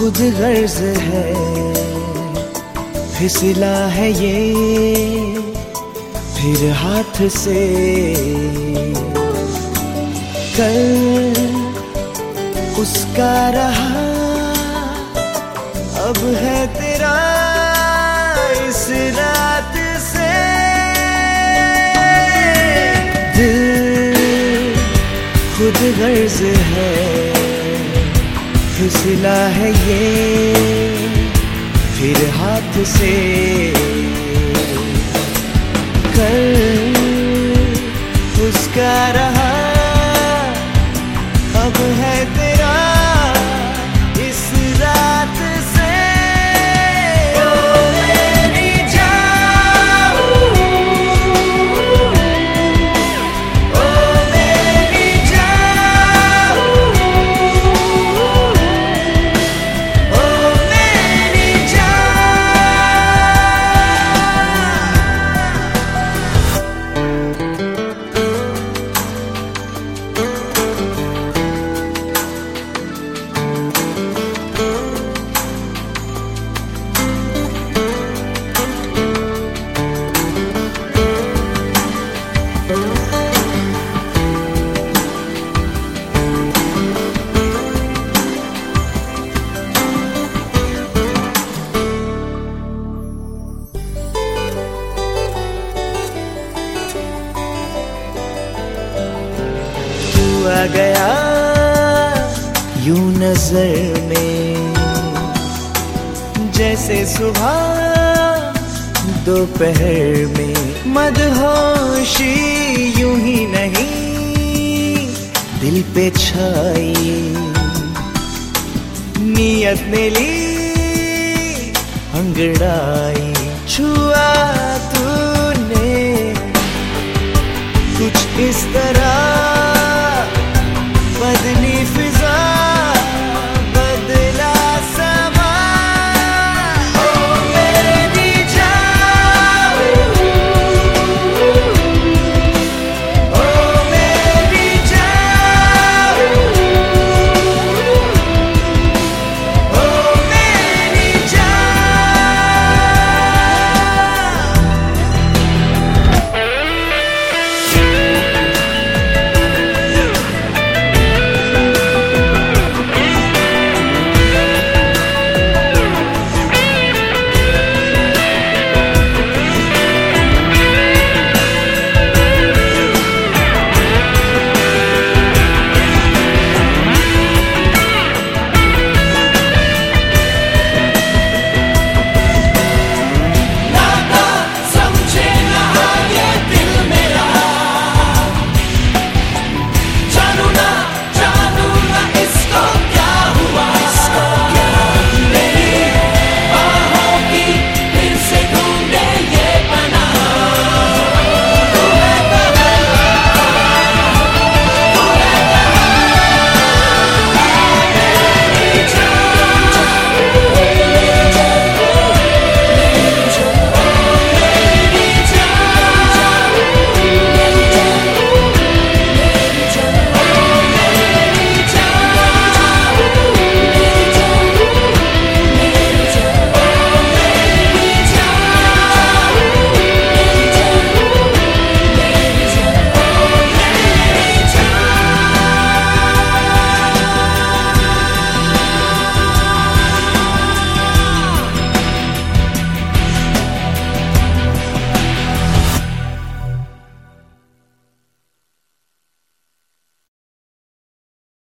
खुद गर्ज है, फिसला है ये फिर हाथ से। कल उसका रहा, अब है तेरा इस रात से। दिल खुद गर्ज है, फिसला है ये फिर हाथ से। कल उसका रहा, अब है तेरा इस रात से। ओ मेरी जान, ओ मेरी जान, ओ मेरी जान। आ गया यूं नजर में, जैसे सुबह दोपहर में। मदहोशी यूं ही नहीं दिल पे छाई, नीयत ने ली अंगड़ाई। छुआ तूने कुछ इस तरह